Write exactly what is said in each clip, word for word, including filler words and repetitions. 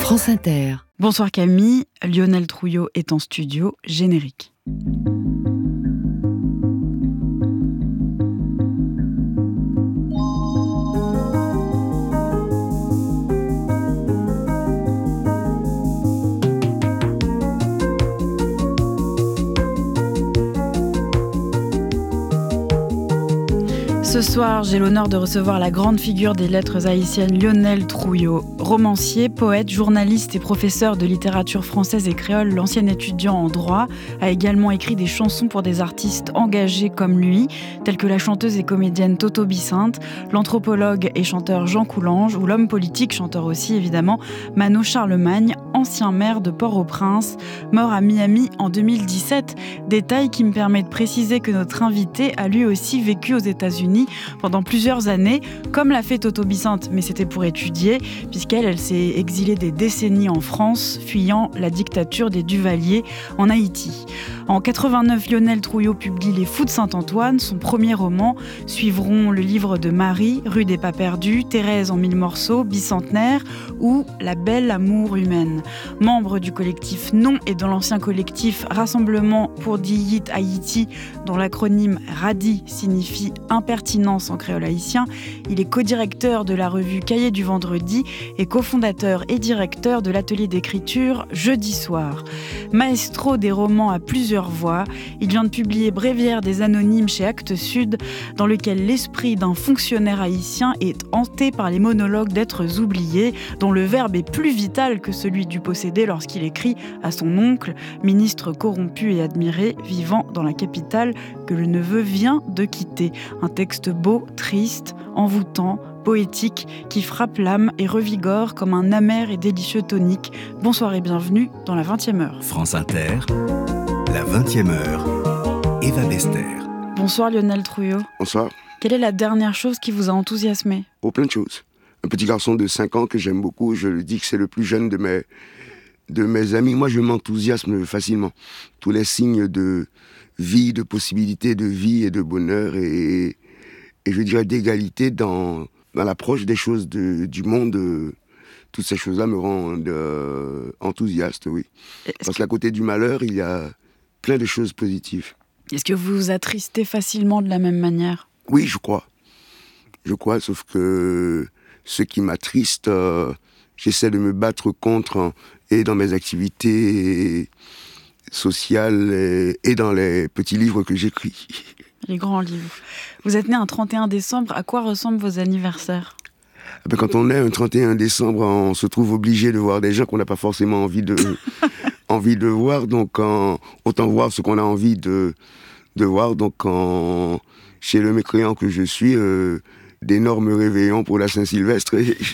France Inter. Bonsoir Camille, Lionel Trouillot est en studio, générique. Ce soir, j'ai l'honneur de recevoir la grande figure des lettres haïtiennes, Lionel Trouillot. Romancier, poète, journaliste et professeur de littérature française et créole, l'ancien étudiant en droit a également écrit des chansons pour des artistes engagés comme lui, tels que la chanteuse et comédienne Toto Bicinte, l'anthropologue et chanteur Jean Coulange ou l'homme politique, chanteur aussi évidemment, Mano Charlemagne, ancien maire de Port-au-Prince, mort à Miami en deux mille dix-sept. Détail qui me permet de préciser que notre invité a lui aussi vécu aux États-Unis pendant plusieurs années, comme l'a fait Toto Bicinte, mais c'était pour étudier, puisqu'elle elle s'est exilée des décennies en France, fuyant la dictature des Duvalier en Haïti. En quatre-vingt-neuf, Lionel Trouillot publie Les Fous de Saint-Antoine, son premier roman. Suivront le livre de Marie, Rue des Pas Perdus, Thérèse en mille morceaux, Bicentenaire ou La Belle Amour Humaine. Membre du collectif Non et dans l'ancien collectif Rassemblement pour Diyit Haïti, dont l'acronyme RADI signifie Impertinence en créole haïtien, il est co-directeur de la revue Cahiers du Vendredi et cofondateur et directeur de l'atelier d'écriture Jeudi Soir. Maestro des romans à plusieurs voix, il vient de publier Bréviaire des Anonymes chez Actes Sud, dans lequel l'esprit d'un fonctionnaire haïtien est hanté par les monologues d'êtres oubliés, dont le verbe est plus vital que celui du possédé lorsqu'il écrit à son oncle, ministre corrompu et admiré, vivant dans la capitale que le neveu vient de quitter. Un texte beau, triste, envoûtant, poétique, qui frappe l'âme et revigore comme un amer et délicieux tonique. Bonsoir et bienvenue dans la vingtième heure. France Inter, la vingtième heure, Eva Bester. Bonsoir Lionel Trouillot. Bonsoir. Quelle est la dernière chose qui vous a enthousiasmé ? Oh, plein de choses. Un petit garçon de cinq ans que j'aime beaucoup, je le dis que c'est le plus jeune de mes, de mes amis. Moi, je m'enthousiasme facilement. Tous les signes de vie, de possibilité de vie et de bonheur et, et je dirais d'égalité dans, dans l'approche des choses de, du monde. Euh, toutes ces choses-là me rendent euh, enthousiaste, oui. Est-ce Parce qu'à côté du malheur, il y a plein de choses positives. Est-ce que vous vous attristez facilement de la même manière ? Oui, je crois. Je crois, sauf que ce qui m'attriste, euh, j'essaie de me battre contre hein, et dans mes activités sociales et, et dans les petits livres que j'écris. Les grands livres. Vous êtes né un trente et un décembre. À quoi ressemblent vos anniversaires ? Ben, quand on est un trente et un décembre, on se trouve obligé de voir des gens qu'on n'a pas forcément envie de, envie de voir. Donc, en, autant voir ce qu'on a envie de, de voir. Donc, en, chez le mécréant que je suis, euh, d'énormes réveillons pour la Saint-Sylvestre.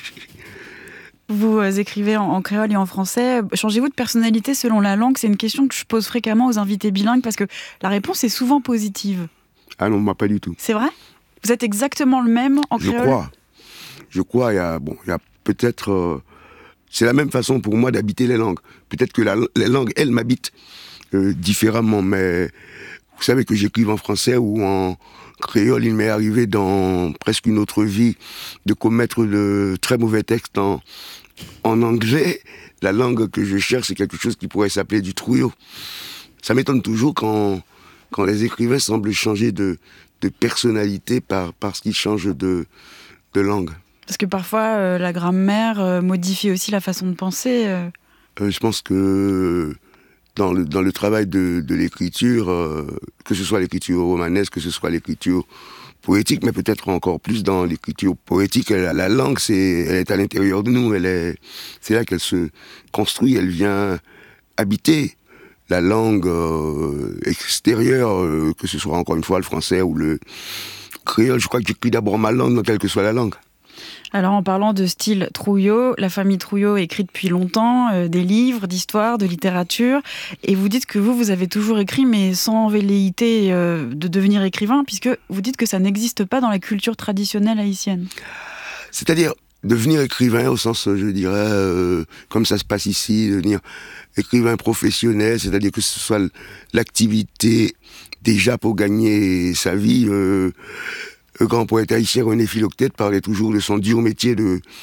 Vous écrivez en, en créole et en français. Changez-vous de personnalité selon la langue ? C'est une question que je pose fréquemment aux invités bilingues parce que la réponse est souvent positive. Ah non, moi pas du tout. C'est vrai ? Vous êtes exactement le même en Je créole ? crois. Je crois, il y a, bon, il y a peut-être... Euh, c'est la même façon pour moi d'habiter les langues. Peut-être que la, les langues, elles, m'habitent euh, différemment, mais vous savez que j'écrive en français ou en créole, il m'est arrivé dans presque une autre vie de commettre de très mauvais textes en, en anglais. La langue que je cherche, c'est quelque chose qui pourrait s'appeler du trouillot. Ça m'étonne toujours quand, quand les écrivains semblent changer de, de personnalité par, parce qu'ils changent de, de langue. Parce que parfois, euh, la grammaire euh, modifie aussi la façon de penser. Euh. Euh, je pense que dans le, dans le travail de, de l'écriture, euh, que ce soit l'écriture romanesque, que ce soit l'écriture poétique, mais peut-être encore plus dans l'écriture poétique, la, la langue, c'est, elle est à l'intérieur de nous, elle est, c'est là qu'elle se construit, elle vient habiter la langue euh, extérieure, euh, que ce soit encore une fois le français ou le créole. Je crois que j'écris d'abord ma langue, quelle que soit la langue. Alors en parlant de style Trouillot, la famille Trouillot écrit depuis longtemps euh, des livres d'histoire, de littérature, et vous dites que vous, vous avez toujours écrit, mais sans velléité euh, de devenir écrivain, puisque vous dites que ça n'existe pas dans la culture traditionnelle haïtienne. C'est-à-dire devenir écrivain au sens, je dirais, euh, comme ça se passe ici, devenir écrivain professionnel, c'est-à-dire que ce soit l'activité déjà pour gagner sa vie. Euh, Le grand poète haïtien René Philoctète parlait toujours de son dur métier de,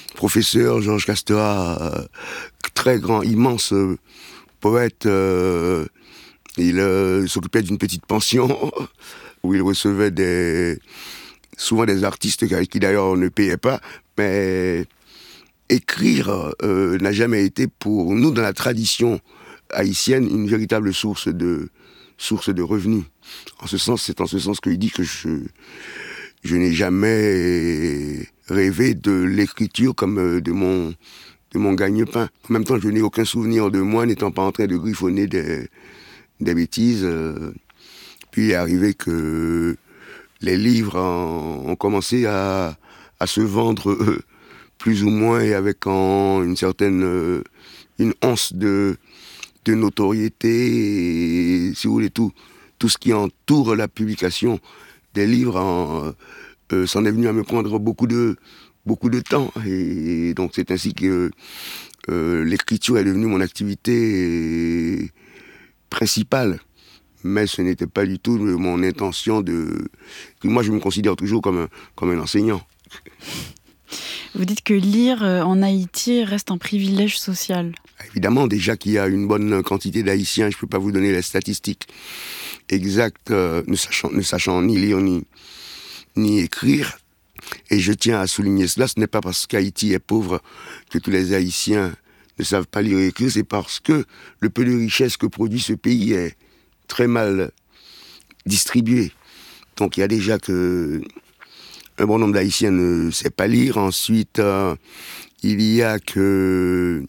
professeur Georges Castelar, euh, très grand, immense euh, poète, euh, il euh, s'occupait d'une petite pension où il recevait des, souvent des artistes qui d'ailleurs on ne payait pas, mais écrire euh, n'a jamais été pour nous, dans la tradition haïtienne, une véritable source de, source de revenus. En ce sens, c'est en ce sens qu'il dit que je, je n'ai jamais rêvé de l'écriture comme de mon, de mon gagne-pain. En même temps, je n'ai aucun souvenir de moi n'étant pas en train de griffonner des, des bêtises. Puis il est arrivé que les livres en, ont commencé à, à se vendre euh, plus ou moins et avec en, une certaine euh, une once de, de notoriété, et, si vous voulez, tout, tout ce qui entoure la publication des livres en, euh, s'en est venu à me prendre beaucoup de, beaucoup de temps. Et, et donc c'est ainsi que euh, l'écriture est devenue mon activité principale. Mais ce n'était pas du tout mon intention de... Moi, je me considère toujours comme un, comme un enseignant. Vous dites que lire en Haïti reste un privilège social. Évidemment, déjà qu'il y a une bonne quantité d'Haïtiens, je ne peux pas vous donner les statistiques exactes, euh, ne, sachant, ne sachant ni lire ni, ni écrire. Et je tiens à souligner cela, ce n'est pas parce qu'Haïti est pauvre que tous les Haïtiens ne savent pas lire et écrire, c'est parce que le peu de richesse que produit ce pays est très mal distribué. Donc il y a déjà que un bon nombre d'Haïtiens ne sait pas lire. Ensuite, euh, il y a que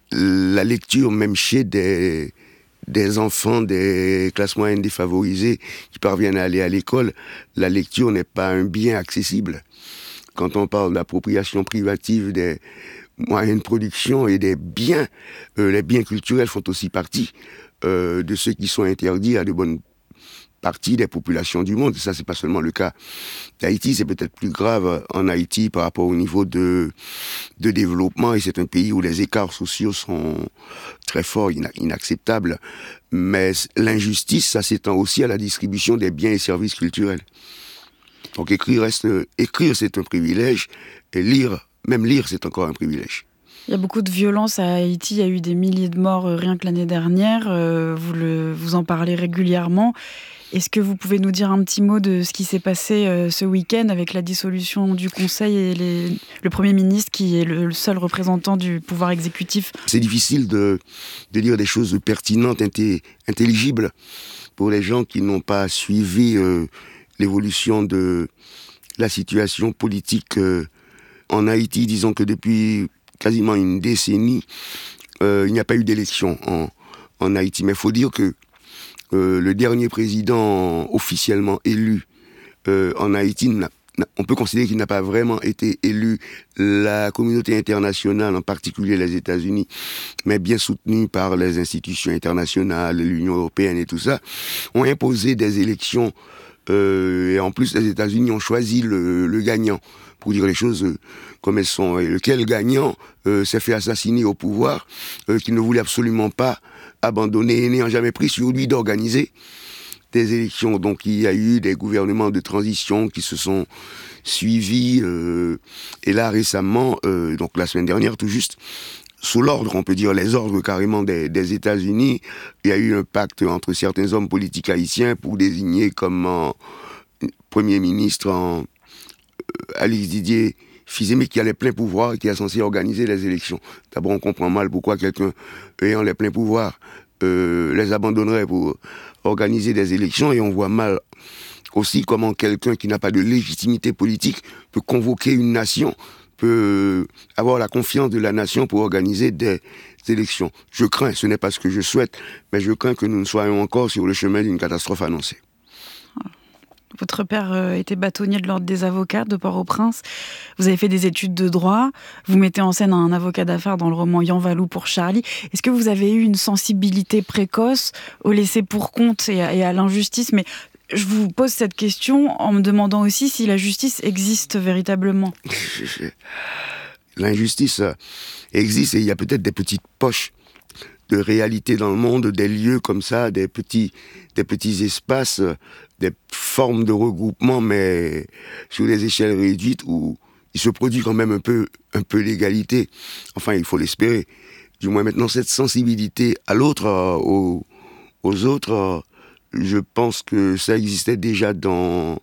la lecture, même chez des, des enfants des classes moyennes défavorisées qui parviennent à aller à l'école, la lecture n'est pas un bien accessible. Quand on parle d'appropriation privative des moyens de production et des biens, euh, les biens culturels font aussi partie euh, de ceux qui sont interdits à de bonnes partie des populations du monde. Et ça, c'est pas seulement le cas d'Haïti, c'est peut-être plus grave en Haïti par rapport au niveau de, de développement, et c'est un pays où les écarts sociaux sont très forts, ina- inacceptables. Mais l'injustice, ça s'étend aussi à la distribution des biens et services culturels. Donc écrire, reste, écrire, c'est un privilège, et lire, même lire, c'est encore un privilège. Il y a beaucoup de violence à Haïti, il y a eu des milliers de morts rien que l'année dernière, euh, vous, le, vous en parlez régulièrement. Est-ce que vous pouvez nous dire un petit mot de ce qui s'est passé euh, ce week-end avec la dissolution du Conseil et les, le Premier ministre qui est le, le seul représentant du pouvoir exécutif? C'est difficile de, de dire des choses pertinentes, inté, intelligibles pour les gens qui n'ont pas suivi euh, l'évolution de la situation politique euh, en Haïti. Disons que depuis quasiment une décennie, euh, il n'y a pas eu d'élection en, en Haïti. Mais il faut dire que Euh, le dernier président officiellement élu euh, en Haïti, n'a, n'a, on peut considérer qu'il n'a pas vraiment été élu. La communauté internationale, en particulier les États-Unis, mais bien soutenue par les institutions internationales, l'Union européenne et tout ça, ont imposé des élections. Euh, et en plus, les États-Unis ont choisi le, le gagnant, pour dire les choses euh, comme elles sont. Et lequel gagnant euh, s'est fait assassiner au pouvoir, euh, qui ne voulait absolument pas abandonné et n'ayant jamais pris sur lui d'organiser des élections. Donc il y a eu des gouvernements de transition qui se sont suivis. Euh, et là, récemment, euh, donc la semaine dernière, tout juste, sous l'ordre, on peut dire les ordres carrément des, des États-Unis, il y a eu un pacte entre certains hommes politiques haïtiens pour désigner comme en, Premier ministre en, euh, Alix Didier Fils-Aimé, qui a les pleins pouvoirs et qui est censé organiser les élections. D'abord, on comprend mal pourquoi quelqu'un ayant les pleins pouvoirs euh, les abandonnerait pour organiser des élections, et on voit mal aussi comment quelqu'un qui n'a pas de légitimité politique peut convoquer une nation, peut avoir la confiance de la nation pour organiser des élections. Je crains, ce n'est pas ce que je souhaite, mais je crains que nous ne soyons encore sur le chemin d'une catastrophe annoncée. Votre père était bâtonnier de l'ordre des avocats de Port-au-Prince. Vous avez fait des études de droit. Vous mettez en scène un avocat d'affaires dans le roman Yan Valou pour Charlie. Est-ce que vous avez eu une sensibilité précoce au laisser-pour-compte et à, et à l'injustice? Mais je vous pose cette question en me demandant aussi si la justice existe véritablement. L'injustice existe, et il y a peut-être des petites poches de réalité dans le monde, des lieux comme ça, des petits, des petits espaces, des formes de regroupement, mais sur des échelles réduites où il se produit quand même un peu, un peu l'égalité. Enfin, il faut l'espérer. Du moins maintenant, cette sensibilité à l'autre, euh, aux, aux autres, euh, je pense que ça existait déjà dans,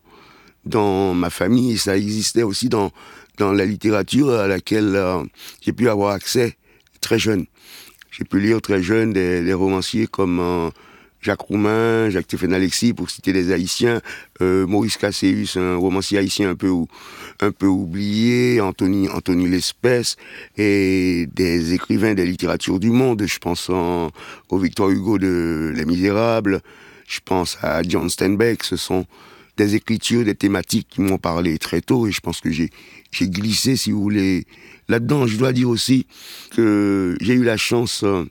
dans ma famille, et ça existait aussi dans, dans la littérature à laquelle euh, j'ai pu avoir accès très jeune. J'ai pu lire très jeune des, des romanciers comme euh, Jacques Roumain, Jacques-Stéphane Alexis, pour citer des Haïtiens, euh, Maurice Casséus, un romancier haïtien un peu, un peu oublié, Anthony, Anthony Lespès, et des écrivains des littératures du monde. Je pense en, au Victor Hugo de Les Misérables, je pense à John Steinbeck. Ce sont des écritures, des thématiques qui m'ont parlé très tôt, et je pense que j'ai, j'ai glissé, si vous voulez, là-dedans. Je dois dire aussi que j'ai eu la chance... Euh,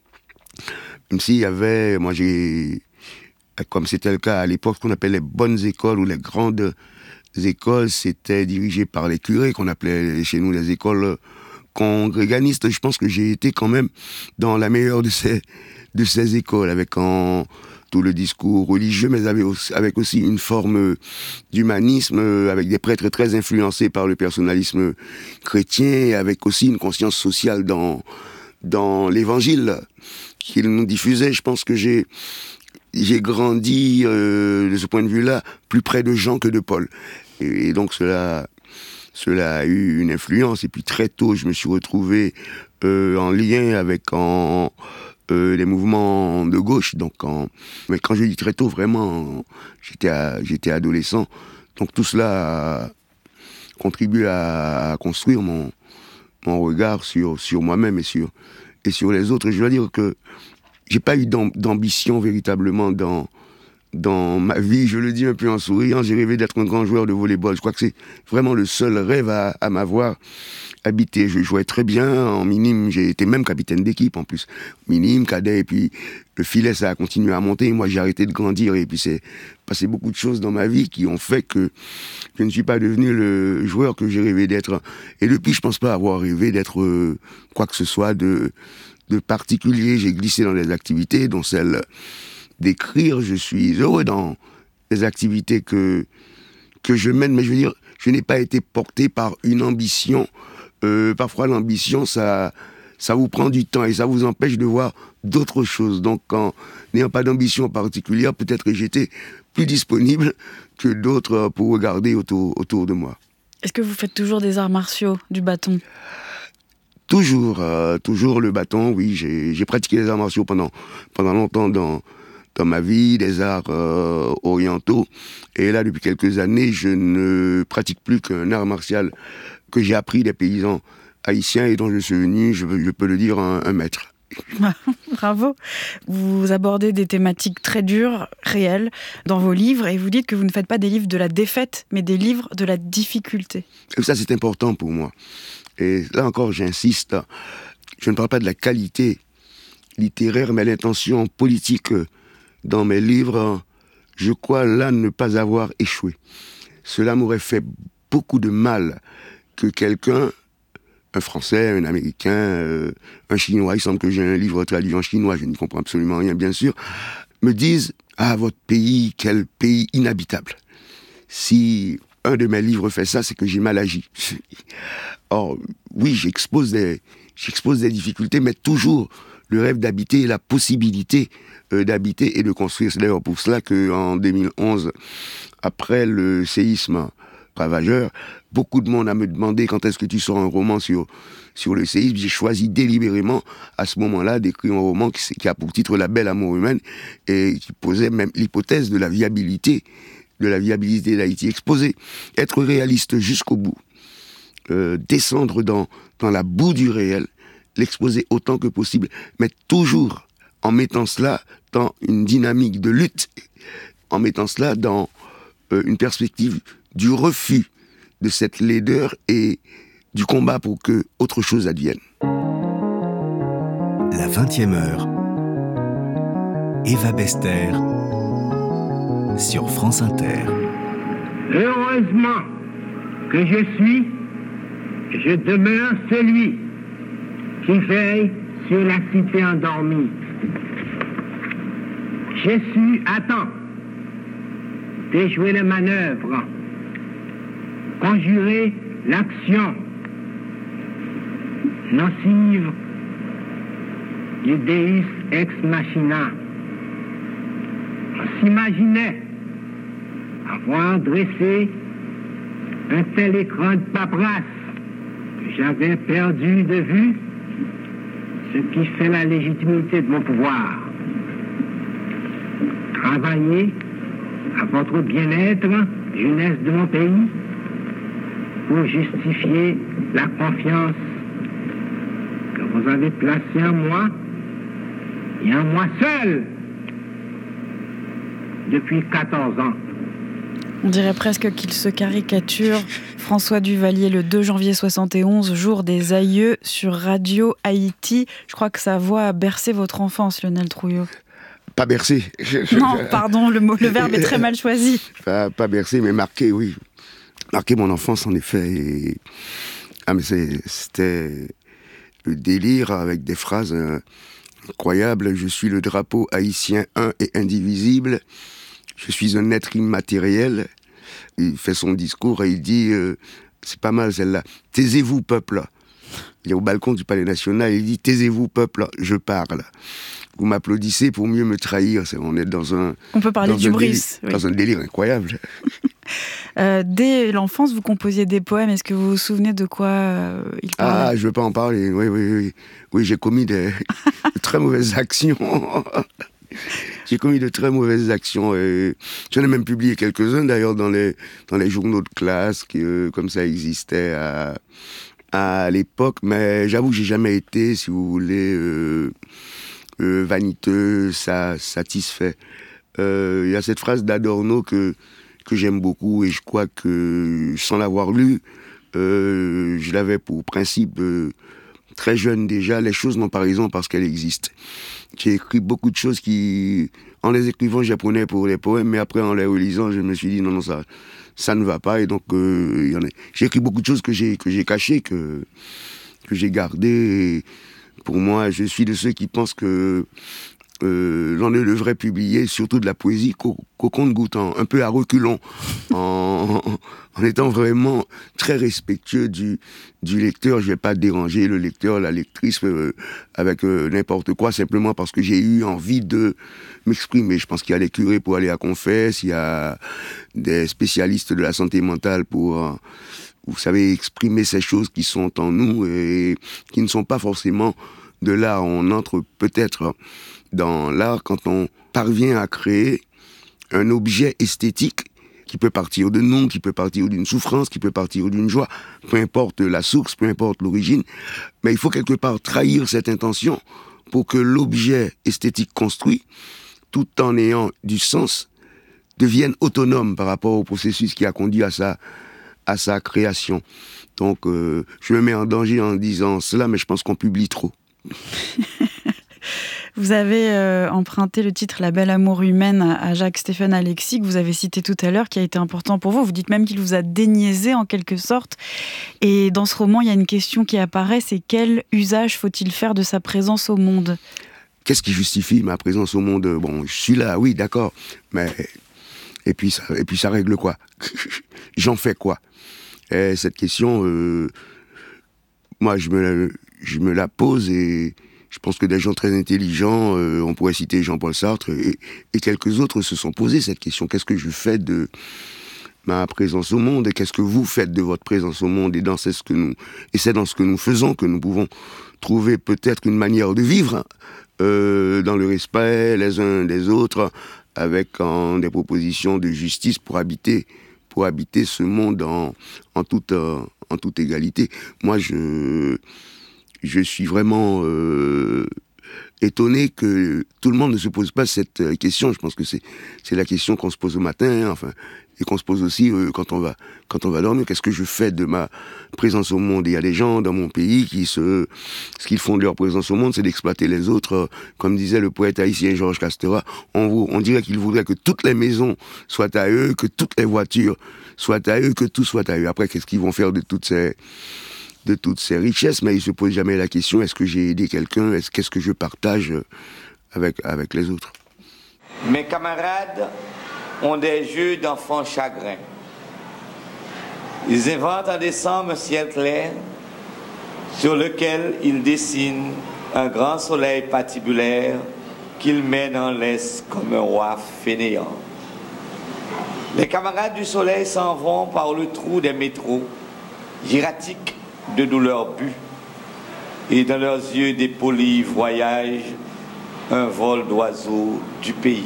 Même s'il y avait, moi j'ai, comme c'était le cas à l'époque, ce qu'on appelait les bonnes écoles ou les grandes écoles, c'était dirigé par les curés, qu'on appelait chez nous les écoles congréganistes. Je pense que j'ai été quand même dans la meilleure de ces, de ces écoles, avec en, tout le discours religieux, mais avec aussi, avec aussi une forme d'humanisme, avec des prêtres très influencés par le personnalisme chrétien, avec aussi une conscience sociale dans, dans l'évangile qu'il nous diffusait. Je pense que j'ai, j'ai grandi, euh, de ce point de vue-là, plus près de Jean que de Paul. Et, et donc cela, cela a eu une influence. Et puis très tôt, je me suis retrouvé euh, en lien avec en, euh, les mouvements de gauche. Donc en, mais quand je dis très tôt, vraiment, j'étais, à, j'étais adolescent. Donc tout cela a contribué à, à construire mon, mon regard sur, sur moi-même et sur... et sur les autres. Et je dois dire que j'ai pas eu d'ambition véritablement dans, dans ma vie. Je le dis un peu en souriant, j'ai rêvé d'être un grand joueur de volley-ball. Je crois que c'est vraiment le seul rêve à, à m'avoir habité. Je jouais très bien en minime, j'ai été même capitaine d'équipe en plus. Minime, cadet, et puis le filet, ça a continué à monter. Moi, j'ai arrêté de grandir, et puis c'est passé beaucoup de choses dans ma vie qui ont fait que je ne suis pas devenu le joueur que j'ai rêvé d'être. Et depuis, je pense pas avoir rêvé d'être euh, quoi que ce soit de, de particulier. J'ai glissé dans des activités, dont celle d'écrire. Je suis heureux dans les activités que, que je mène, mais je veux dire, je n'ai pas été porté par une ambition. Euh, parfois, l'ambition, ça, ça vous prend du temps et ça vous empêche de voir d'autres choses. Donc, en n'ayant pas d'ambition particulière, peut-être que j'étais plus disponible que d'autres pour regarder autour, autour de moi. Est-ce que vous faites toujours des arts martiaux, du bâton ? Toujours, euh, toujours le bâton, oui. J'ai, j'ai pratiqué les arts martiaux pendant, pendant longtemps dans, dans ma vie, des arts euh, orientaux. Et là, depuis quelques années, je ne pratique plus qu'un art martial que j'ai appris des paysans haïtiens et dont je suis devenu, je, je peux le dire, un, un maître. Bravo. Vous abordez des thématiques très dures, réelles, dans vos livres, et vous dites que vous ne faites pas des livres de la défaite, mais des livres de la difficulté. Et ça, c'est important pour moi. Et là encore, j'insiste, je ne parle pas de la qualité littéraire, mais l'intention politique dans mes livres. Je crois là ne pas avoir échoué. Cela m'aurait fait beaucoup de mal que quelqu'un, un Français, un Américain, euh, un Chinois, il semble que j'ai un livre traduit en chinois, je n'y comprends absolument rien, bien sûr, me dise « Ah, votre pays, quel pays inhabitable !» Si un de mes livres fait ça, c'est que j'ai mal agi. Or, oui, j'expose des, j'expose des difficultés, mais toujours le rêve d'habiter et la possibilité euh, d'habiter et de construire. C'est d'ailleurs pour cela qu'en deux mille onze, après le séisme ravageur, beaucoup de monde a me demandé quand est-ce que tu sors un roman sur, sur le séisme. J'ai choisi délibérément, à ce moment-là, d'écrire un roman qui, qui a pour titre La belle amour humaine et qui posait même l'hypothèse de la viabilité, de la viabilité d'Haïti. Exposer, être réaliste jusqu'au bout, euh, descendre dans, dans la boue du réel, l'exposer autant que possible, mais toujours en mettant cela dans une dynamique de lutte, en mettant cela dans euh, une perspective du refus de cette laideur et du combat pour que autre chose advienne. La vingtième heure, Eva Bester sur France Inter. Heureusement que je suis, je demeure celui qui veille sur la cité endormie. J'ai su à temps déjouer les manœuvres, conjurer l'action nocive du Deus ex machina. On s'imaginait avoir dressé un tel écran de paperasse que j'avais perdu de vue ce qui fait la légitimité de mon pouvoir. Travailler à votre bien-être, jeunesse de mon pays, pour justifier la confiance que vous avez placée en moi et en moi seul depuis quatorze ans. On dirait presque qu'il se caricature. François Duvalier, le deux janvier soixante et onze, jour des aïeux, sur Radio Haïti. Je crois que sa voix a bercé votre enfance, Lionel Trouillot. Pas bercé. Non, pardon, le, mot, le verbe est très mal choisi. Pas, pas bercé, mais marqué, oui. Marqué mon enfance, en effet. Et... Ah, mais c'est, c'était le délire avec des phrases euh, incroyables. Je suis le drapeau haïtien un et indivisible. Je suis un être immatériel. Il fait son discours et il dit, euh, c'est pas mal celle-là, taisez-vous peuple. Il est au balcon du Palais National, il dit, taisez-vous peuple, je parle. Vous m'applaudissez pour mieux me trahir. C'est, on est dans un... On peut parler du Brice. Oui. Dans un délire incroyable. euh, dès l'enfance, vous composiez des poèmes. Est-ce que vous vous souvenez de quoi euh, il parlait ? Ah, je ne veux pas en parler. Oui, oui, oui. Oui, j'ai commis des de très mauvaises actions. J'ai commis de très mauvaises actions. Et j'en ai même publié quelques-uns, d'ailleurs, dans les, dans les journaux de classe, qui, euh, comme ça existait à, à l'époque. Mais j'avoue que j'ai jamais été, si vous voulez, euh, euh, vaniteux, ça, satisfait. Il euh, y a cette phrase d'Adorno que, que j'aime beaucoup, et je crois que, sans l'avoir lu, euh, je l'avais pour principe... Euh, très jeune déjà, les choses n'ont pas raison parce qu'elles existent. J'ai écrit beaucoup de choses qui, en les écrivant, j'apprenais pour les poèmes, mais après, en les relisant, je me suis dit, non, non, ça, ça ne va pas, et donc, euh, y en a... j'ai écrit beaucoup de choses que j'ai, que j'ai cachées, que, que j'ai gardées, et pour moi, je suis de ceux qui pensent que euh, l'on ne devrait publier surtout de la poésie qu'au, qu'au compte-gouttes, un peu à reculons, en, en étant vraiment très respectueux du, du lecteur. Je ne vais pas déranger le lecteur, la lectrice euh, avec euh, n'importe quoi, simplement parce que j'ai eu envie de m'exprimer. Je pense qu'il y a des curés pour aller à confesse, il y a des spécialistes de la santé mentale pour... Euh, vous savez, exprimer ces choses qui sont en nous et qui ne sont pas forcément de l'art. On entre peut-être dans l'art quand on parvient à créer un objet esthétique qui peut partir de nous, qui peut partir d'une souffrance, qui peut partir d'une joie, peu importe la source, peu importe l'origine, mais il faut quelque part trahir cette intention pour que l'objet esthétique construit, tout en ayant du sens, devienne autonome par rapport au processus qui a conduit à sa, à sa création. Donc, euh, je me mets en danger en disant cela, mais je pense qu'on publie trop. Vous avez euh, emprunté le titre « La belle amour humaine » à Jacques-Stéphane Alexis, que vous avez cité tout à l'heure, qui a été important pour vous. Vous dites même qu'il vous a déniaisé en quelque sorte. Et dans ce roman, il y a une question qui apparaît, c'est quel usage faut-il faire de sa présence au monde ? Qu'est-ce qui justifie ma présence au monde ? Bon, je suis là, oui, d'accord, mais... Et puis ça, et puis ça règle quoi ? J'en fais quoi ? Et cette question, euh, moi, je me, je me la pose et... Je pense que des gens très intelligents, euh, on pourrait citer Jean-Paul Sartre, et, et quelques autres se sont posés cette question. Qu'est-ce que je fais de ma présence au monde ? Et qu'est-ce que vous faites de votre présence au monde ? Et, dans ce que nous, et c'est dans ce que nous faisons que nous pouvons trouver peut-être une manière de vivre, euh, dans le respect les uns des autres, avec en, des propositions de justice pour habiter, pour habiter ce monde en, en, toute, euh, en toute égalité. Moi, je... Je suis vraiment euh, étonné que tout le monde ne se pose pas cette question. Je pense que c'est, c'est la question qu'on se pose au matin, hein, enfin, et qu'on se pose aussi euh, quand on va, quand on va dormir. Qu'est-ce que je fais de ma présence au monde ? Et il y a des gens dans mon pays qui se, ce qu'ils font de leur présence au monde, c'est d'exploiter les autres. Comme disait le poète haïtien Georges Castora, on, on dirait qu'il voudrait que toutes les maisons soient à eux, que toutes les voitures soient à eux, que tout soit à eux. Après, qu'est-ce qu'ils vont faire de toutes ces... de toutes ces richesses, mais il ne se pose jamais la question, est-ce que j'ai aidé quelqu'un, est-ce, qu'est-ce que je partage avec, avec les autres ? Mes camarades ont des jeux d'enfants chagrins. Ils inventent en décembre un ciel clair, sur lequel il dessine un grand soleil patibulaire qu'il mène en laisse comme un roi fainéant. Les camarades du soleil s'en vont par le trou des métros, hiératiques de douleur but, et dans leurs yeux dépolis voyage un vol d'oiseaux du pays.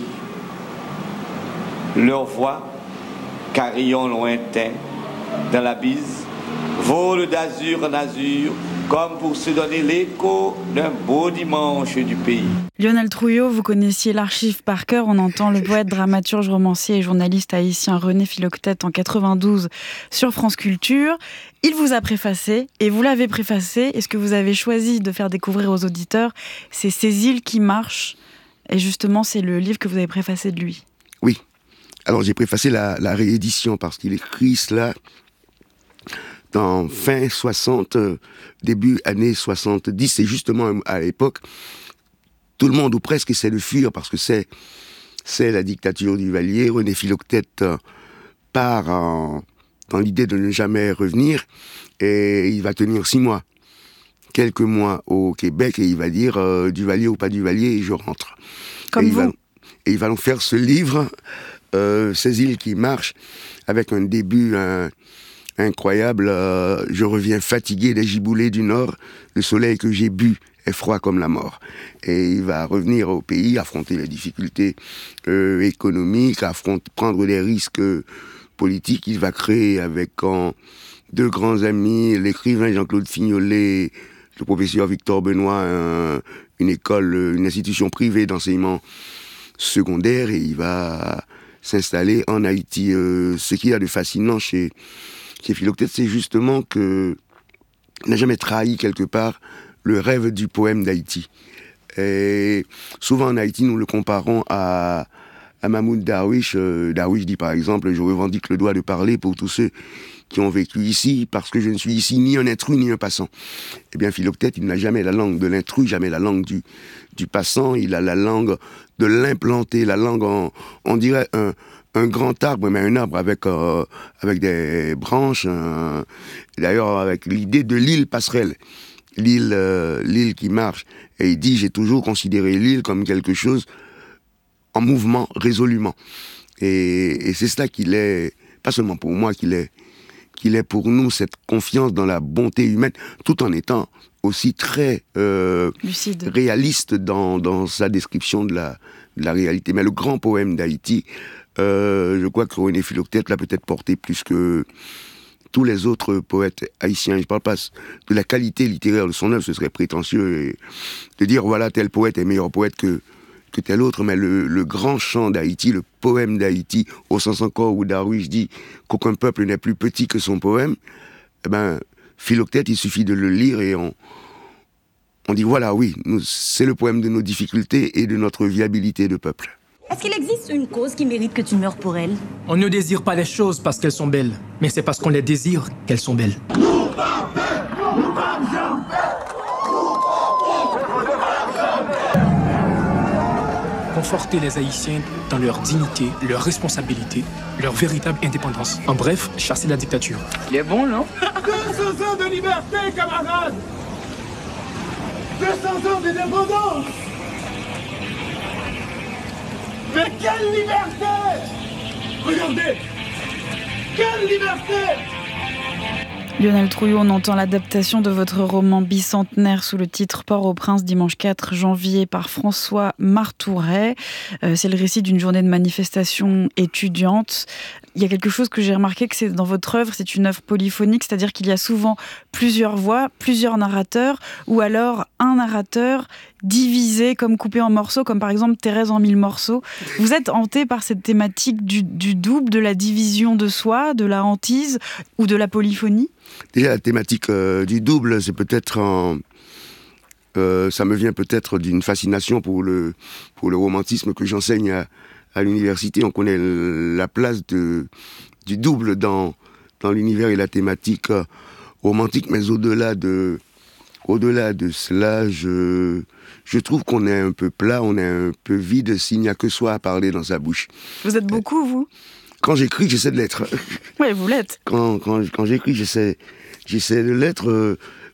Leur voix, carillon lointain, dans la bise, vole d'azur en azur, comme pour se donner l'écho d'un beau dimanche du pays. Lionel Trouillot, vous connaissiez l'archive par cœur. On entend le poète, dramaturge, romancier et journaliste haïtien René Philoctète en quatre-vingt-douze sur France Culture. Il vous a préfacé, et vous l'avez préfacé, et ce que vous avez choisi de faire découvrir aux auditeurs, c'est Ces îles qui marchent. Et justement, c'est le livre que vous avez préfacé de lui. Oui. Alors j'ai préfacé la, la réédition parce qu'il écrit cela dans fin soixante, début années soixante-dix. C'est justement à l'époque, tout le monde ou presque essaie de fuir parce que c'est, c'est la dictature du Duvalier. René Philoctète part en, dans l'idée de ne jamais revenir et il va tenir six mois, quelques mois au Québec et il va dire euh, Duvalier ou pas Duvalier, je rentre. Comme et vous. Il va, et il va nous faire ce livre, euh, Ces îles qui marchent, avec un début un, incroyable. Euh, je reviens fatigué des giboulées du Nord, le soleil que j'ai bu est froid comme la mort. Et il va revenir au pays, affronter les difficultés euh, économiques, affronter, prendre des risques euh, politiques. Il va créer avec en, deux grands amis, l'écrivain Jean-Claude Fignolet, le professeur Victor Benoît, un, une école, une institution privée d'enseignement secondaire, et il va s'installer en Haïti. Euh, ce qu'il y a de fascinant chez, chez Philoctète, c'est justement qu'il n'a jamais trahi quelque part le rêve du poème d'Haïti. Et souvent en Haïti, nous le comparons à, à Mahmoud Darwish. Euh, Darwish dit par exemple, je revendique le droit de parler pour tous ceux qui ont vécu ici, parce que je ne suis ici ni un intrus ni un passant. Eh bien, Philoctète, il n'a jamais la langue de l'intrus, jamais la langue du, du passant, il a la langue de l'implanté, la langue, en, on dirait un, un grand arbre, mais un arbre avec, euh, avec des branches, un, d'ailleurs avec l'idée de l'île passerelle, l'île, euh, l'île qui marche. Et il dit, j'ai toujours considéré l'île comme quelque chose en mouvement résolument. Et, et c'est cela qu'il est, pas seulement pour moi, qu'il est, qu'il est pour nous, cette confiance dans la bonté humaine, tout en étant aussi très euh, lucide, réaliste dans, dans sa description de la, de la réalité. Mais le grand poème d'Haïti, euh, je crois que René Philoctète l'a peut-être porté plus que tous les autres poètes haïtiens. Je ne parle pas de la qualité littéraire de son œuvre, ce serait prétentieux de dire voilà, tel poète est meilleur poète que que tel autre, mais le, le grand chant d'Haïti, le poème d'Haïti, au sens encore où Darwish dit qu'aucun peuple n'est plus petit que son poème, eh ben, Philoctète, il suffit de le lire et on, on dit voilà, oui, nous, c'est le poème de nos difficultés et de notre viabilité de peuple. Est-ce qu'il existe une cause qui mérite que tu meurs pour elle? On ne désire pas les choses parce qu'elles sont belles, mais c'est parce qu'on les désire qu'elles sont belles. Conforter les Haïtiens dans leur dignité, leur responsabilité, leur véritable indépendance. En bref, chasser la dictature. Il est bon, non? deux cents ans de liberté, camarades! deux cents ans d'indépendance! Mais quelle liberté! Regardez! Quelle liberté! Lionel Trouillot, on entend l'adaptation de votre roman bicentenaire sous le titre Port-au-Prince, dimanche quatre janvier, par François Martouret. Euh, c'est le récit d'une journée de manifestation étudiante. Il y a quelque chose que j'ai remarqué, que c'est dans votre œuvre, c'est une œuvre polyphonique, c'est-à-dire qu'il y a souvent plusieurs voix, plusieurs narrateurs, ou alors un narrateur divisé, comme coupé en morceaux, comme par exemple Thérèse en mille morceaux. Vous êtes hanté par cette thématique du, du double, de la division de soi, de la hantise ou de la polyphonie? Déjà, la thématique euh, du double, c'est peut-être en, euh, ça me vient peut-être d'une fascination pour le, pour le romantisme que j'enseigne à, à l'université. On connaît la place de, du double dans, dans l'univers et la thématique euh, romantique, mais au-delà de, au-delà de cela, je, je trouve qu'on est un peu plat, on est un peu vide s'il n'y a que soi à parler dans sa bouche. Vous êtes beaucoup, vous? Quand j'écris, j'essaie de l'être. Oui, vous l'êtes. Quand, quand, quand j'écris, j'essaie, j'essaie de l'être. Euh,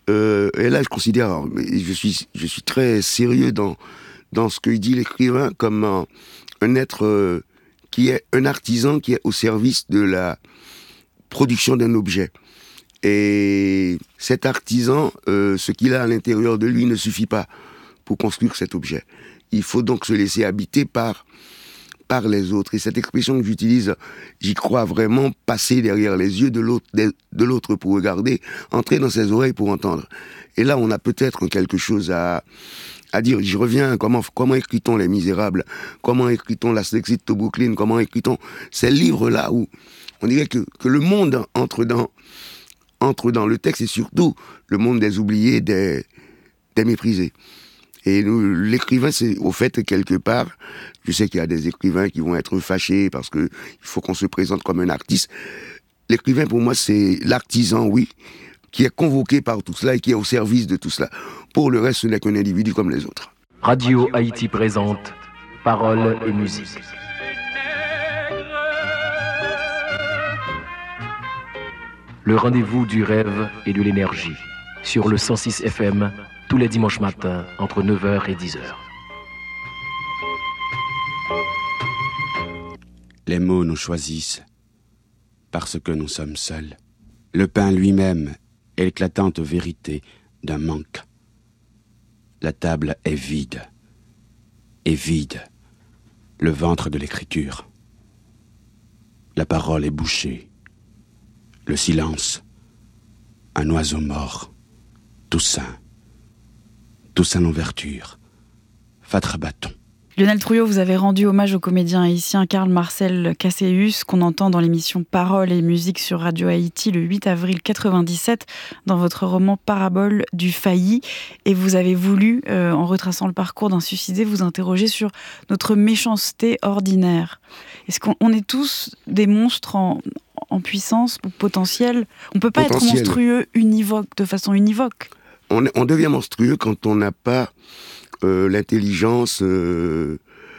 Euh, et là, je considère, alors, je suis, je suis très sérieux dans, dans ce que dit l'écrivain comme un, un être euh, qui est un artisan qui est au service de la production d'un objet. Et cet artisan, euh, ce qu'il a à l'intérieur de lui ne suffit pas pour construire cet objet. Il faut donc se laisser habiter par, par les autres. Et cette expression que j'utilise, j'y crois vraiment, passer derrière les yeux de l'autre, de, de l'autre pour regarder, entrer dans ses oreilles pour entendre. Et là, on a peut-être quelque chose à, à dire. J'y reviens, comment, comment écrit-on Les Misérables? Comment écrit-on L'Astérix de Brooklyn? Comment écrit-on ces livres-là où on dirait que, que le monde entre dans, entre dans le texte, et surtout le monde des oubliés, des, des méprisés. Et nous, l'écrivain, c'est au fait, quelque part, je sais qu'il y a des écrivains qui vont être fâchés parce que il faut qu'on se présente comme un artiste. L'écrivain, pour moi, c'est l'artisan, oui, qui est convoqué par tout cela et qui est au service de tout cela. Pour le reste, ce n'est qu'un individu comme les autres. Radio Haïti présente Paroles et musique. Le rendez-vous du rêve et de l'énergie sur le cent six F M tous les dimanches matins entre neuf heures et dix heures. Les mots nous choisissent parce que nous sommes seuls. Le pain lui-même est l'éclatante vérité d'un manque. La table est vide, et vide, le ventre de l'écriture. La parole est bouchée. Le silence, un oiseau mort, Toussaint, Toussaint l'ouverture, Fatra Bâton. Lionel Trouillot, vous avez rendu hommage au comédien haïtien Karl Marcel Casséus, qu'on entend dans l'émission Paroles et musique sur Radio Haïti le huit avril quatre-vingt-dix-sept, dans votre roman Parabole du failli. Et vous avez voulu, euh, en retraçant le parcours d'un suicidé, vous interroger sur notre méchanceté ordinaire. Est-ce qu'on est tous des monstres en, en puissance ou potentiel? On ne peut pas potentiel. Être monstrueux univoque, de façon univoque. On, on devient monstrueux quand on n'a pas euh, l'intelligence, euh,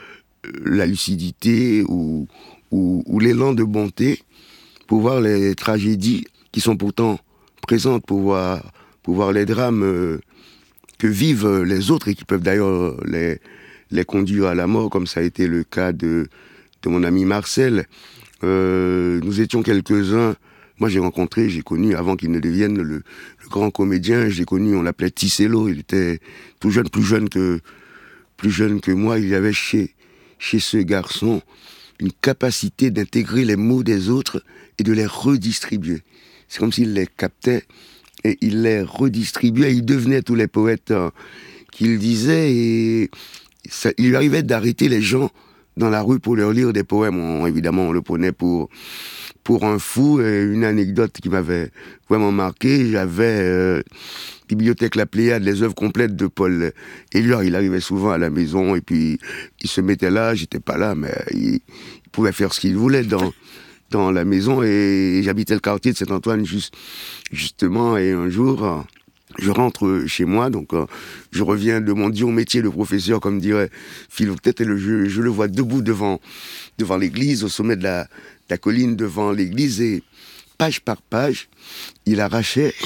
la lucidité ou, ou, ou l'élan de bonté pour voir les tragédies qui sont pourtant présentes, pour voir, pour voir les drames euh, que vivent les autres et qui peuvent d'ailleurs les, les conduire à la mort, comme ça a été le cas de, de mon ami Marcel. Euh, nous étions quelques-uns. Moi, j'ai rencontré, j'ai connu, avant qu'il ne devienne le, le grand comédien, j'ai connu, on l'appelait Tissello, il était tout jeune, plus jeune que, plus jeune que moi. Il y avait chez, chez ce garçon une capacité d'intégrer les mots des autres et de les redistribuer. C'est comme s'il les captait et il les redistribuait. Il devenait tous les poètes hein, qu'il disait et ça, il lui arrivait d'arrêter les gens dans la rue pour leur lire des poèmes. On, évidemment, on le prenait pour, pour un fou. Et une anecdote qui m'avait vraiment marqué, j'avais euh, Bibliothèque La Pléiade, les œuvres complètes de Paul Éluard. Il arrivait souvent à la maison et puis il se mettait là, j'étais pas là, mais il, il pouvait faire ce qu'il voulait dans, dans la maison. Et j'habitais le quartier de Saint-Antoine juste, justement, et un jour... Je rentre chez moi, donc euh, je reviens de mon dur métier de professeur, comme dirait Philoctète, et le, je, je le vois debout devant, devant l'église, au sommet de la, de la colline devant l'église, et page par page, il arrachait,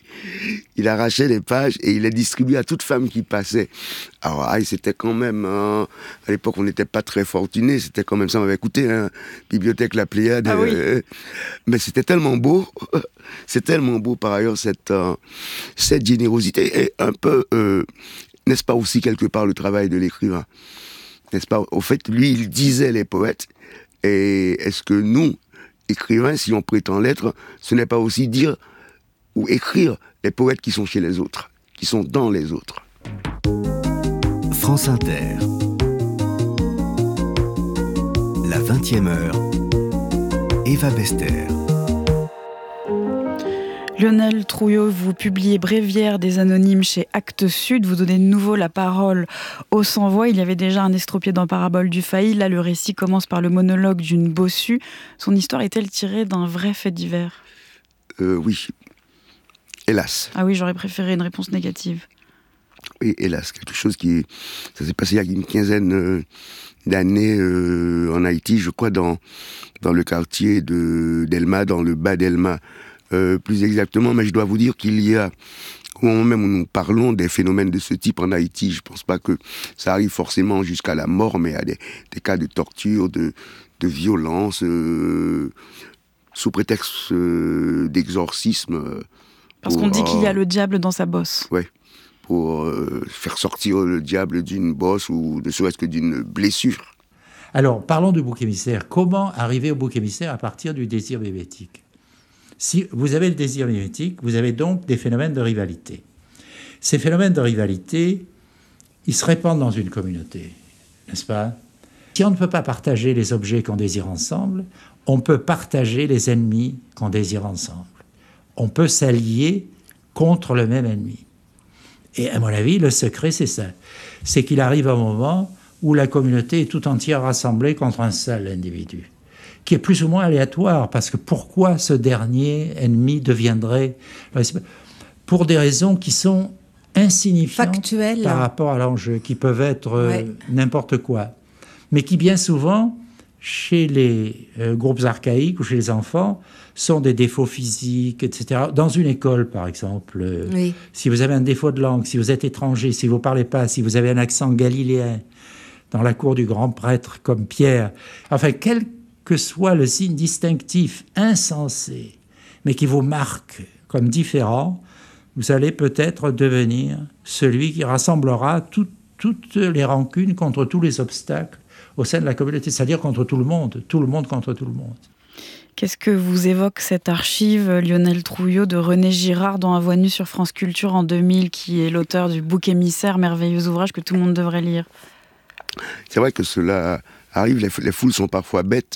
il arrachait les pages et il les distribuait à toute femme qui passait. Alors, ah, c'était quand même, hein, à l'époque, on n'était pas très fortunés, c'était quand même ça, on avait écouté, hein, Bibliothèque La Pléiade, ah, oui. euh, mais c'était tellement beau, c'est tellement beau par ailleurs, cette, euh, cette générosité, et un peu, euh, n'est-ce pas aussi quelque part le travail de l'écrivain, n'est-ce pas? Au fait, lui, il disait les poètes, et est-ce que nous, écrivains, si on prétend l'être, ce n'est pas aussi dire ou écrire les poètes qui sont chez les autres, qui sont dans les autres. France Inter. La vingtième heure. Eva Bester. Lionel Trouillot, vous publiez Bréviaire des Anonymes chez Actes Sud. Vous donnez de nouveau la parole aux sans-voix. Il y avait déjà un estropié dans Parabole du failli. Là, le récit commence par le monologue d'une bossue. Son histoire est-elle tirée d'un vrai fait divers ? euh, Oui. Hélas. Ah oui, j'aurais préféré une réponse négative. Oui, hélas. Quelque chose qui... Ça s'est passé il y a une quinzaine euh, d'années euh, en Haïti, je crois, dans, dans le quartier de, d'Elma, dans le bas d'Elma. Euh, plus exactement, mais je dois vous dire qu'il y a au moment même où nous parlons des phénomènes de ce type en Haïti, je ne pense pas que ça arrive forcément jusqu'à la mort, mais il y a des, des cas de torture, de, de violence, euh, sous prétexte euh, d'exorcisme. Euh, Parce pour, qu'on dit qu'il y a euh, le diable dans sa bosse. Oui, pour euh, faire sortir le diable d'une bosse ou ne serait-ce que d'une blessure. Alors, parlons du bouc émissaire. Comment arriver au bouc émissaire à partir du désir mimétique ? Si vous avez le désir mimétique, vous avez donc des phénomènes de rivalité. Ces phénomènes de rivalité, ils se répandent dans une communauté, n'est-ce pas ? Si on ne peut pas partager les objets qu'on désire ensemble, on peut partager les ennemis qu'on désire ensemble. On peut s'allier contre le même ennemi. Et à mon avis, le secret, c'est ça. C'est qu'il arrive un moment où la communauté est tout entière rassemblée contre un seul individu, qui est plus ou moins aléatoire, parce que pourquoi ce dernier ennemi deviendrait... Pour des raisons qui sont insignifiantes factuelles par rapport à l'enjeu, qui peuvent être euh, ouais. n'importe quoi, mais qui bien souvent, chez les euh, groupes archaïques ou chez les enfants, sont des défauts physiques, et cetera. Dans une école, par exemple, euh, oui. si vous avez un défaut de langue, si vous êtes étranger, si vous ne parlez pas, si vous avez un accent galiléen, dans la cour du grand prêtre comme Pierre, enfin, quel que soit le signe distinctif insensé, mais qui vous marque comme différent, vous allez peut-être devenir celui qui rassemblera tout, toutes les rancunes contre tous les obstacles au sein de la communauté, c'est-à-dire contre tout le monde, tout le monde contre tout le monde. Qu'est-ce que vous évoque cette archive, Lionel Trouillot, de René Girard dans À Voix nue sur France Culture en deux mille, qui est l'auteur du Bouc émissaire, merveilleux ouvrage que tout le monde devrait lire ? C'est vrai que cela arrive, les, les foules sont parfois bêtes,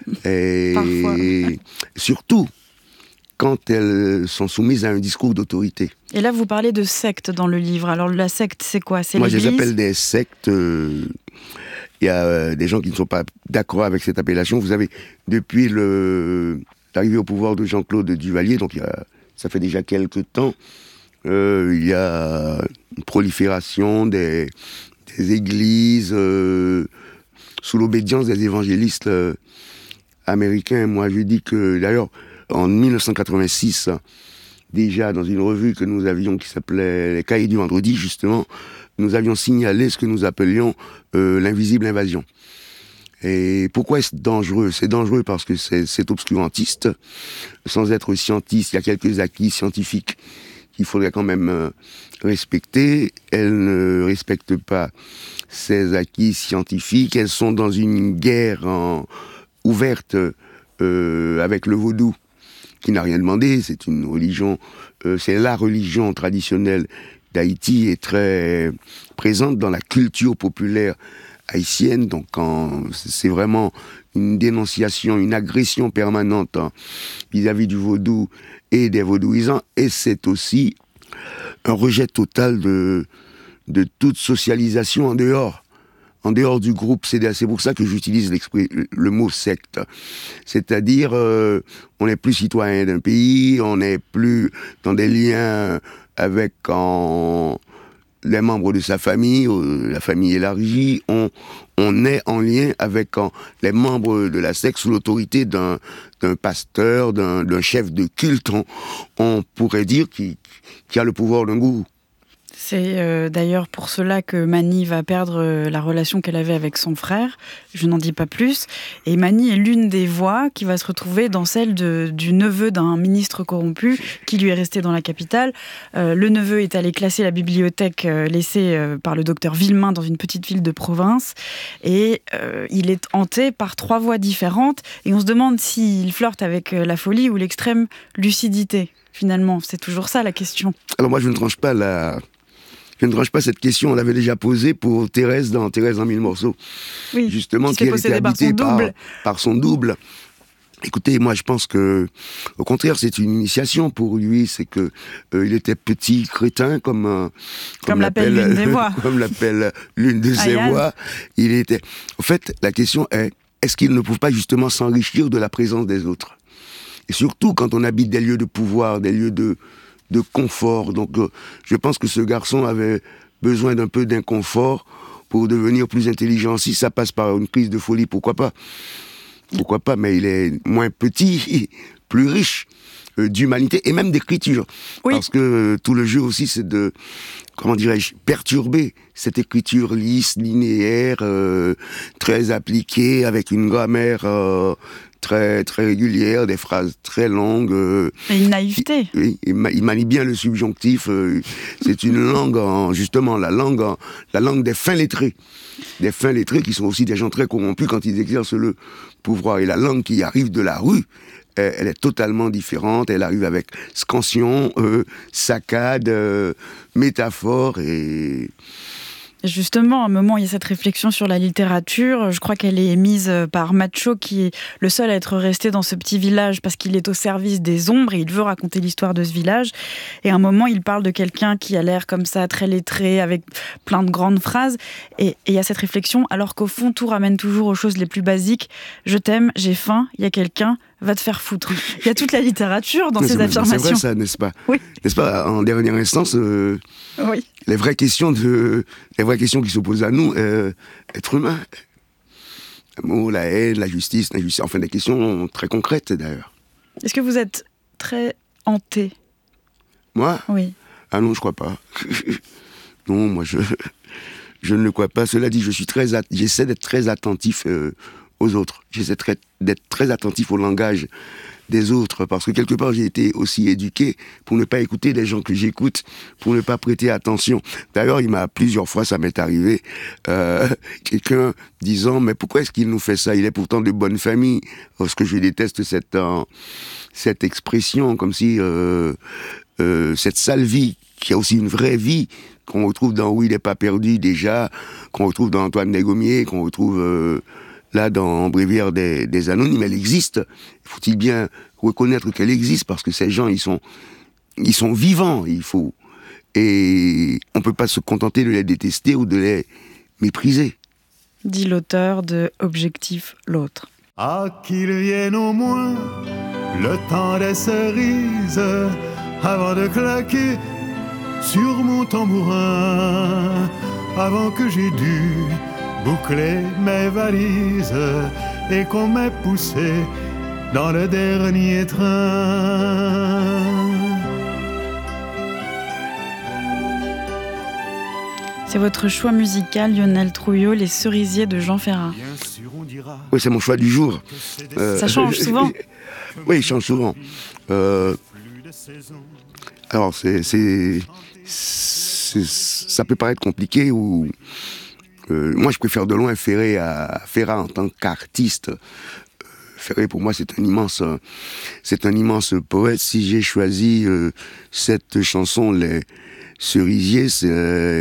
et parfois. Surtout quand elles sont soumises à un discours d'autorité. Et là, vous parlez de secte dans le livre. Alors la secte, c'est quoi ? C'est Moi, l'Église ? je les appelle des sectes. Euh, il y a euh, des gens qui ne sont pas d'accord avec cette appellation. Vous savez, depuis le, l'arrivée au pouvoir de Jean-Claude Duvalier, donc il y a, ça fait déjà quelques temps, euh, il y a une prolifération des... des églises euh, sous l'obédience des évangélistes euh, américains. Moi, je dis que, d'ailleurs, en dix-neuf cent quatre-vingt-six, déjà, dans une revue que nous avions, qui s'appelait Les Cahiers du Vendredi, justement, nous avions signalé ce que nous appelions euh, l'invisible invasion. Et pourquoi est-ce dangereux ? C'est dangereux parce que c'est, c'est obscurantiste. Sans être scientiste, il y a quelques acquis scientifiques qu'il faudrait quand même euh, respecter. Elles ne respectent pas ces acquis scientifiques. Elles sont dans une guerre en, ouverte euh, avec le vaudou, qui n'a rien demandé. C'est une religion, euh, c'est la religion traditionnelle d'Haïti, est très présente dans la culture populaire haïtienne. Donc quand, c'est vraiment une dénonciation, une agression permanente hein, vis-à-vis du vaudou et des vaudouisants, et c'est aussi un rejet total de, de toute socialisation en dehors, en dehors du groupe. C'est, c'est pour ça que j'utilise le mot secte. C'est-à-dire, euh, on n'est plus citoyen d'un pays, on n'est plus dans des liens avec en, les membres de sa famille, euh, la famille élargie, on, on est en lien avec en, les membres de la secte sous l'autorité d'un, d'un pasteur, d'un, d'un chef de culte, on, on pourrait dire qu'il, qu'il a le pouvoir d'un gourou. C'est euh, d'ailleurs pour cela que Mani va perdre euh, la relation qu'elle avait avec son frère. Je n'en dis pas plus. Et Mani est l'une des voix qui va se retrouver dans celle de, du neveu d'un ministre corrompu qui lui est resté dans la capitale. Euh, le neveu est allé classer la bibliothèque euh, laissée euh, par le docteur Villemain dans une petite ville de province. Et euh, il est hanté par trois voix différentes. Et on se demande s'il flirte avec euh, la folie ou l'extrême lucidité. Finalement, c'est toujours ça la question. Alors moi, je ne tranche pas la... Je ne tranche pas cette question, on l'avait déjà posée pour Thérèse dans Thérèse en mille morceaux. Oui, justement, qui, qui était habitée par, par, par son double. Écoutez, moi je pense que, au contraire, c'est une initiation pour lui, c'est que euh, il était petit crétin, comme, euh, comme, comme l'appelle l'une des voix. Comme l'appelle l'une de ses voix. Il était. En fait, la question est, est-ce qu'il ne peut pas justement s'enrichir de la présence des autres ? Et surtout quand on habite des lieux de pouvoir, des lieux de de confort. Donc, euh, je pense que ce garçon avait besoin d'un peu d'inconfort pour devenir plus intelligent. Si ça passe par une crise de folie, pourquoi pas ? Pourquoi pas ? Mais il est moins petit, plus riche. euh, d'humanité et même d'écriture. Oui. Parce que euh, tout le jeu aussi, c'est de, comment dirais-je, perturber cette écriture lisse, linéaire, euh, très appliquée, avec une grammaire euh, très très régulière, des phrases très longues. Euh, et une naïveté. Oui, il, il manie bien le subjonctif. Euh, c'est une langue, en, justement, la langue, en, la langue des fins lettrés. Des fins lettrés qui sont aussi des gens très corrompus quand ils exercent le pouvoir. Et la langue qui arrive de la rue, elle, elle est totalement différente. Elle arrive avec scansion, euh, saccade, euh, métaphore et... Justement, à un moment, il y a cette réflexion sur la littérature. Je crois qu'elle est émise par Macho, qui est le seul à être resté dans ce petit village parce qu'il est au service des ombres et il veut raconter l'histoire de ce village. Et à un moment, il parle de quelqu'un qui a l'air comme ça, très lettré, avec plein de grandes phrases. Et, et il y a cette réflexion, alors qu'au fond, tout ramène toujours aux choses les plus basiques. Je t'aime, j'ai faim, il y a quelqu'un, va te faire foutre. Il y a toute la littérature dans mais ces affirmations. C'est vrai ça, n'est-ce pas? Oui. N'est-ce pas, en dernière instance, euh, oui. les vraies questions de, les vraies questions qui s'opposent à nous, euh, être humain, l'amour, la haine, la justice, l'injustice, enfin des questions très concrètes d'ailleurs. Est-ce que vous êtes très hanté? Moi? Oui. Ah non, je crois pas. Non, moi je, je ne le crois pas. Cela dit, je suis très, at- j'essaie d'être très attentif euh, aux autres. J'essaie très, d'être très attentif au langage des autres, parce que quelque part j'ai été aussi éduqué pour ne pas écouter les gens que j'écoute, pour ne pas prêter attention. D'ailleurs, il m'a plusieurs fois, ça m'est arrivé, euh, quelqu'un disant, mais pourquoi est-ce qu'il nous fait ça? Il est pourtant de bonne famille. Parce que je déteste cette, euh, cette expression, comme si euh, euh, cette sale vie, qui a aussi une vraie vie, qu'on retrouve dans Où il n'est pas perdu déjà, qu'on retrouve dans Antoine Négommier, qu'on retrouve... Euh, là, dans Bréviaire des, des Anonymes, elle existe. Faut-il bien reconnaître qu'elle existe, parce que ces gens, ils sont, ils sont vivants, il faut. Et on ne peut pas se contenter de les détester ou de les mépriser. Dit l'auteur de Objectif l'autre. Ah, qu'il vienne au moins le temps des cerises avant de claquer sur mon tambourin, avant que j'ai dû boucler mes valises et qu'on m'ait poussé dans le dernier train. C'est votre choix musical, Lionel Trouillot, Les Cerisiers de Jean Ferrat. Oui, c'est mon choix du jour. Euh, Ça change souvent. Oui, il change souvent. Euh, alors, c'est, c'est, c'est, ça peut paraître compliqué ou... Euh, moi, je préfère de loin Ferré à Ferrat en tant qu'artiste. Euh, Ferré, pour moi, c'est un immense, euh, c'est un immense poète. Si j'ai choisi euh, cette chanson, Les Cerisiers, c'est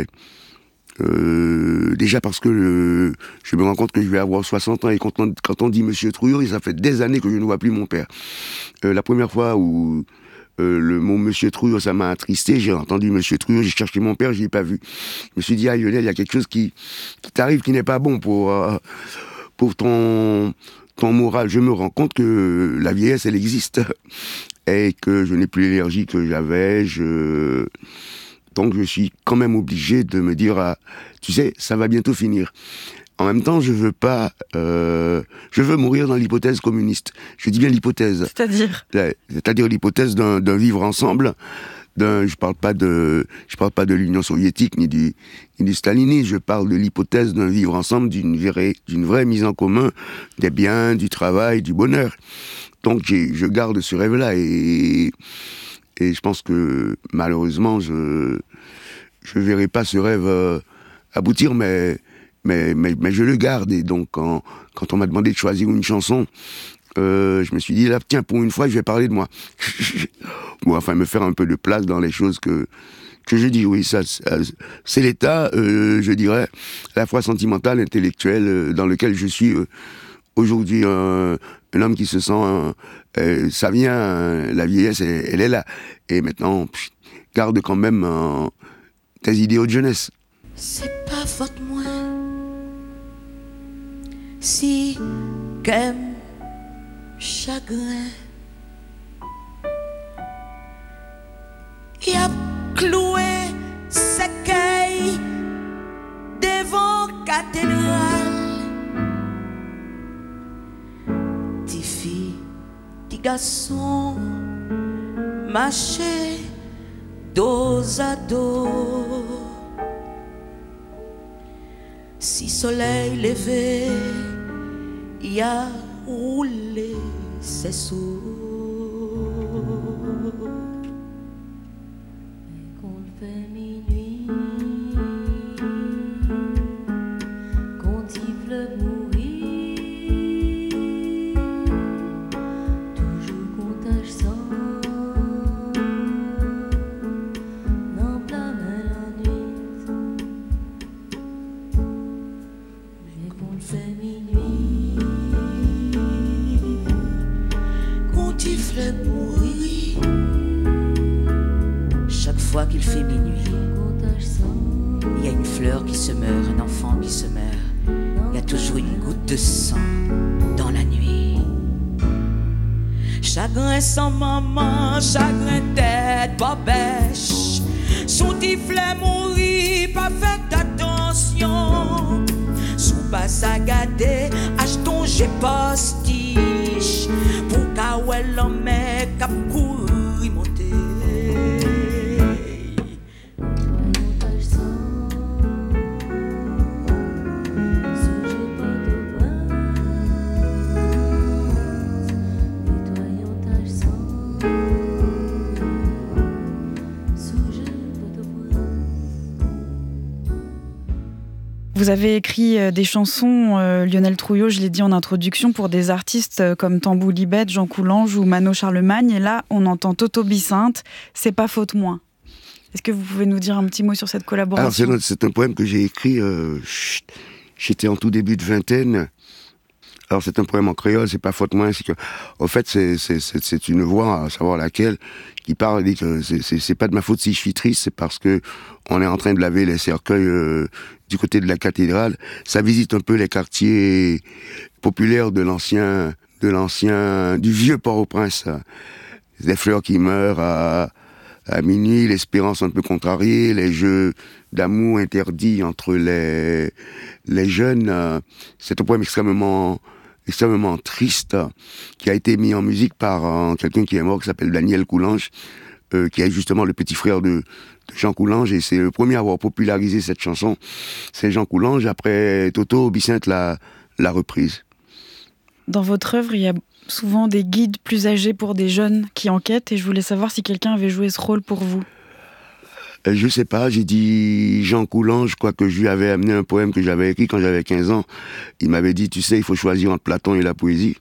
euh, déjà parce que euh, je me rends compte que je vais avoir soixante ans et quand on, quand on dit Monsieur Trouillot, ça fait des années que je ne vois plus mon père. Euh, la première fois où Euh, le mot Monsieur Trouillot, ça m'a attristé. J'ai entendu Monsieur Trouillot, j'ai cherché mon père, je l'ai pas vu. Je me suis dit, ah Lionel, il y a quelque chose qui, qui t'arrive qui n'est pas bon pour, euh, pour ton, ton moral. Je me rends compte que la vieillesse, elle existe. Et que je n'ai plus l'énergie que j'avais. Je... Donc je suis quand même obligé de me dire, ah, tu sais, ça va bientôt finir. En même temps, je veux pas, euh, je veux mourir dans l'hypothèse communiste. Je dis bien l'hypothèse. C'est-à-dire? C'est-à-dire l'hypothèse d'un, d'un vivre ensemble. D'un, je parle pas de, je parle pas de l'Union soviétique ni du, ni du stalinisme. Je parle de l'hypothèse d'un vivre ensemble, d'une vraie, d'une vraie mise en commun des biens, du travail, du bonheur. Donc, j'ai, je garde ce rêve-là et, et je pense que malheureusement, je, je verrai pas ce rêve euh, aboutir, mais Mais, mais, mais je le garde, et donc quand, quand on m'a demandé de choisir une chanson, euh, je me suis dit, là, tiens, pour une fois, je vais parler de moi. Bon, enfin, me faire un peu de place dans les choses que, que je dis. Oui, ça, c'est l'état, euh, je dirais, à la fois sentimental, intellectuel, euh, dans lequel je suis euh, aujourd'hui un, un homme qui se sent... Euh, ça vient, euh, la vieillesse, elle, elle est là. Et maintenant, pff, garde quand même euh, tes idéaux de jeunesse. C'est pas faute moi si qu'aime chagrin y a cloué s'écueille devant cathédrale, ti fille, ti garçon marcher dos à dos. Si soleil levé, y a roulé ses sauts. Qu'il fait minuit, il y a une fleur qui se meurt, un enfant qui se meurt, il y a toujours une goutte de sang dans la nuit. Chagrin sans maman, chagrin tête, bobèche, son tiflet mourit, pas fait attention. Sous pas sagadé, achetons j'ai postiche, pour qu'à l'homme cap courir monter. Vous avez écrit des chansons, euh, Lionel Trouillot, je l'ai dit en introduction, pour des artistes comme Tambou Libet, Jean Coulange ou Mano Charlemagne. Et là, on entend Toto Bicinte, C'est pas faute moins. Est-ce que vous pouvez nous dire un petit mot sur cette collaboration ? Alors, c'est, c'est un poème que j'ai écrit, euh, j'étais en tout début de vingtaine. Alors, c'est un poème en créole, c'est pas faute moins, c'est que, en fait, c'est, c'est, c'est, c'est une voix, à savoir laquelle, qui parle, dit que c'est, c'est, c'est pas de ma faute si je suis triste, c'est parce que on est en train de laver les cercueils euh, du côté de la cathédrale. Ça visite un peu les quartiers populaires de l'ancien, de l'ancien, du vieux Port-au-Prince. Des fleurs qui meurent à, à minuit, l'espérance un peu contrariée, les jeux d'amour interdits entre les, les jeunes. C'est un poème extrêmement, extrêmement triste, qui a été mis en musique par euh, quelqu'un qui est mort, qui s'appelle Daniel Coulange, euh, qui est justement le petit frère de, de Jean Coulange, et c'est le premier à avoir popularisé cette chanson. C'est Jean Coulange, après Toto Bicinte l'a, l'a reprise. Dans votre œuvre, il y a souvent des guides plus âgés pour des jeunes qui enquêtent, et je voulais savoir si quelqu'un avait joué ce rôle pour vous. Euh, je sais pas, j'ai dit Jean Coulange, quoi, que je lui avais amené un poème que j'avais écrit quand j'avais quinze ans. Il m'avait dit, tu sais, il faut choisir entre Platon et la poésie.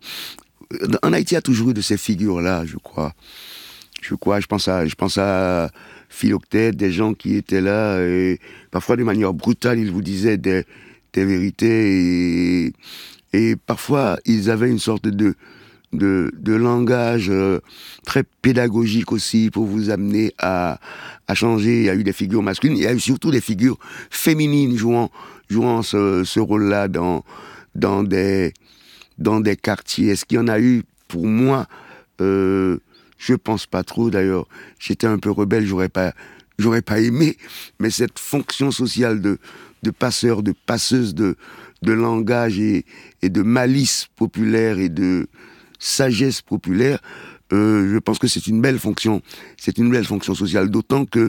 En Haïti, il y a toujours eu de ces figures-là, je crois. Je crois, je pense à, je pense à Philoctète, des gens qui étaient là, et parfois de manière brutale, ils vous disaient des, des vérités, et, et parfois, ils avaient une sorte de, de, de langage euh, très pédagogique aussi, pour vous amener à, à changer. Il y a eu des figures masculines, il y a eu surtout des figures féminines jouant, jouant ce, ce rôle-là dans, dans des, dans des quartiers. Est-ce qu'il y en a eu, pour moi, euh, je pense pas trop, d'ailleurs. J'étais un peu rebelle, j'aurais pas, j'aurais pas aimé, mais cette fonction sociale de, de passeur, de passeuse de, de langage et, et de malice populaire et de sagesse populaire, euh, je pense que c'est une belle fonction, c'est une belle fonction sociale, d'autant que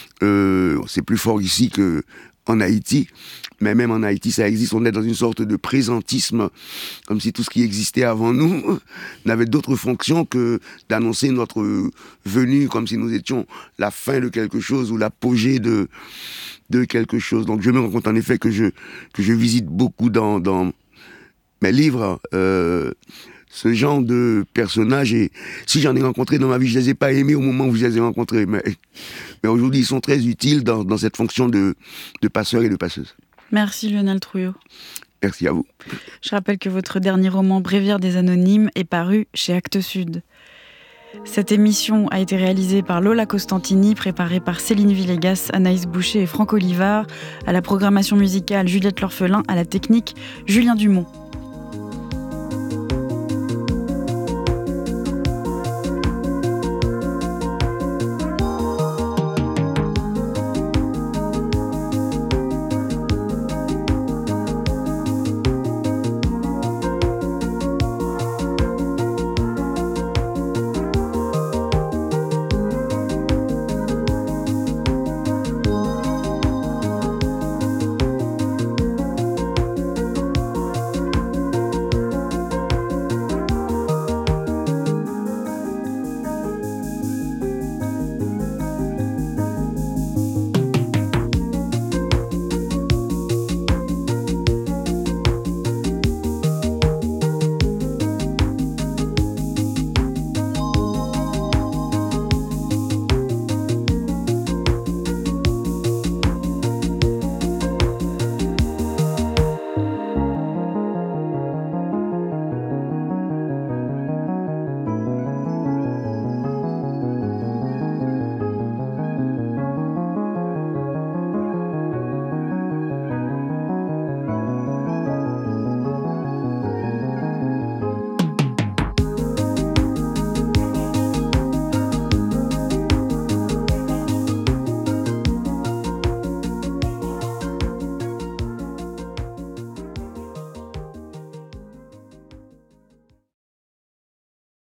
euh, c'est plus fort ici que en Haïti, mais même en Haïti, ça existe. On est dans une sorte de présentisme, comme si tout ce qui existait avant nous n'avait d'autre fonction que d'annoncer notre venue, comme si nous étions la fin de quelque chose ou l'apogée de, de quelque chose. Donc je me rends compte en effet que je, que je visite beaucoup dans, dans mes livres euh, ce genre de personnages, et si j'en ai rencontré dans ma vie, je les ai pas aimés au moment où je les ai rencontrés, mais, mais aujourd'hui ils sont très utiles dans, dans cette fonction de, de passeur et de passeuse. Merci Lionel Trouillot. Merci à vous. Je rappelle que votre dernier roman Bréviaire des Anonymes est paru chez Actes Sud. Cette émission a été réalisée par Lola Costantini, préparée par Céline Villegas, Anaïs Boucher et Franck Olivard, à la programmation musicale Juliette L'Orphelin, à la technique Julien Dumont.